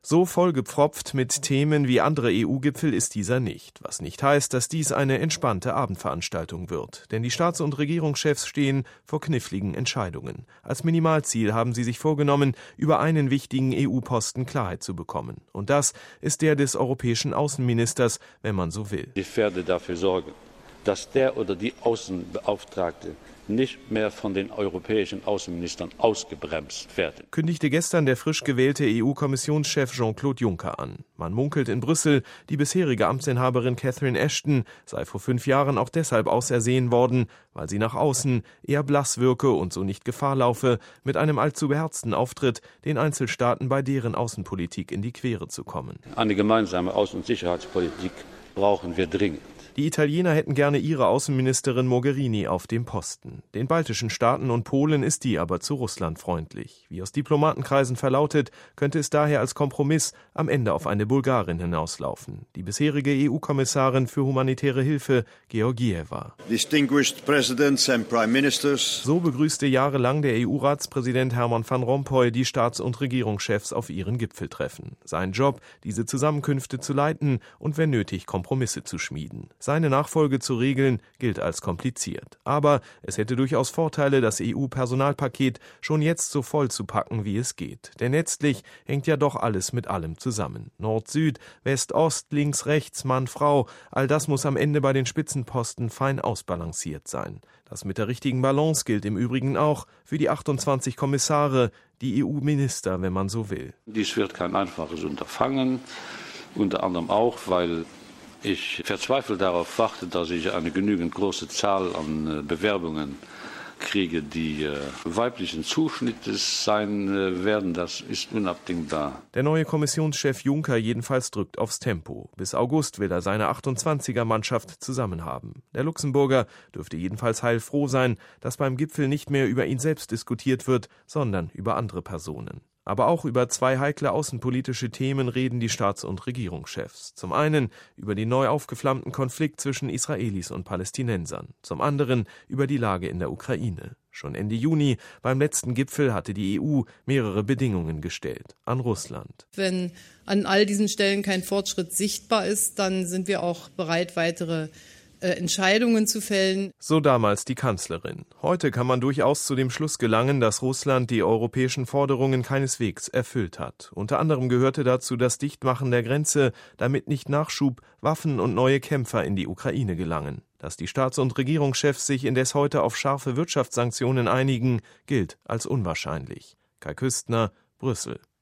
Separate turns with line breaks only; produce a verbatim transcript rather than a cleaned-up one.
So vollgepfropft mit Themen wie andere E U-Gipfel ist dieser nicht, was nicht heißt, dass dies eine entspannte Abendveranstaltung wird. Denn die Staats- und Regierungschefs stehen vor kniffligen Entscheidungen. Als Minimalziel haben sie sich vorgenommen, über einen wichtigen E U-Posten Klarheit zu bekommen. Und das ist der des europäischen Außenministers, wenn man so will.
Ich werde dafür sorgen, dass der oder die Außenbeauftragte nicht mehr von den europäischen Außenministern ausgebremst werden,
kündigte gestern der frisch gewählte E U-Kommissionschef Jean-Claude Juncker an. Man munkelt in Brüssel, die bisherige Amtsinhaberin Catherine Ashton sei vor fünf Jahren auch deshalb ausersehen worden, weil sie nach außen eher blass wirke und so nicht Gefahr laufe, mit einem allzu beherzten Auftritt den Einzelstaaten bei deren Außenpolitik in die Quere zu kommen.
Eine gemeinsame Außen- und Sicherheitspolitik brauchen wir dringend.
Die Italiener hätten gerne ihre Außenministerin Mogherini auf dem Posten. Den baltischen Staaten und Polen ist die aber zu Russland freundlich. Wie aus Diplomatenkreisen verlautet, könnte es daher als Kompromiss am Ende auf eine Bulgarin hinauslaufen. Die bisherige E U-Kommissarin für humanitäre Hilfe, Georgieva.
Distinguished Presidents and Prime Ministers.
So begrüßte jahrelang der E U-Ratspräsident Herman van Rompuy die Staats- und Regierungschefs auf ihren Gipfeltreffen. Sein Job, diese Zusammenkünfte zu leiten und wenn nötig Kompromisse zu schmieden. Seine Nachfolge zu regeln, gilt als kompliziert. Aber es hätte durchaus Vorteile, das E U-Personalpaket schon jetzt so voll zu packen, wie es geht. Denn letztlich hängt ja doch alles mit allem zusammen. Nord-Süd, West-Ost, Links-Rechts, Mann-Frau, all das muss am Ende bei den Spitzenposten fein ausbalanciert sein. Das mit der richtigen Balance gilt im Übrigen auch für die achtundzwanzig Kommissare, die E U-Minister, wenn man so will.
Dies wird kein einfaches Unterfangen, unter anderem auch, weil ich verzweifelt darauf warte, dass ich eine genügend große Zahl an Bewerbungen kriege, die weiblichen Zuschnittes sein werden. Das ist unabdingbar.
Der neue Kommissionschef Juncker jedenfalls drückt aufs Tempo. Bis August will er seine achtundzwanziger-Mannschaft zusammen haben. Der Luxemburger dürfte jedenfalls heilfroh sein, dass beim Gipfel nicht mehr über ihn selbst diskutiert wird, sondern über andere Personen. Aber auch über zwei heikle außenpolitische Themen reden die Staats- und Regierungschefs. Zum einen über den neu aufgeflammten Konflikt zwischen Israelis und Palästinensern. Zum anderen über die Lage in der Ukraine. Schon Ende Juni beim letzten Gipfel hatte die E U mehrere Bedingungen gestellt an Russland.
Wenn an all diesen Stellen kein Fortschritt sichtbar ist, dann sind wir auch bereit, weitere Entscheidungen zu fällen.
So damals die Kanzlerin. Heute kann man durchaus zu dem Schluss gelangen, dass Russland die europäischen Forderungen keineswegs erfüllt hat. Unter anderem gehörte dazu das Dichtmachen der Grenze, damit nicht Nachschub, Waffen und neue Kämpfer in die Ukraine gelangen. Dass die Staats- und Regierungschefs sich indes heute auf scharfe Wirtschaftssanktionen einigen, gilt als unwahrscheinlich. Kai Küstner, Brüssel.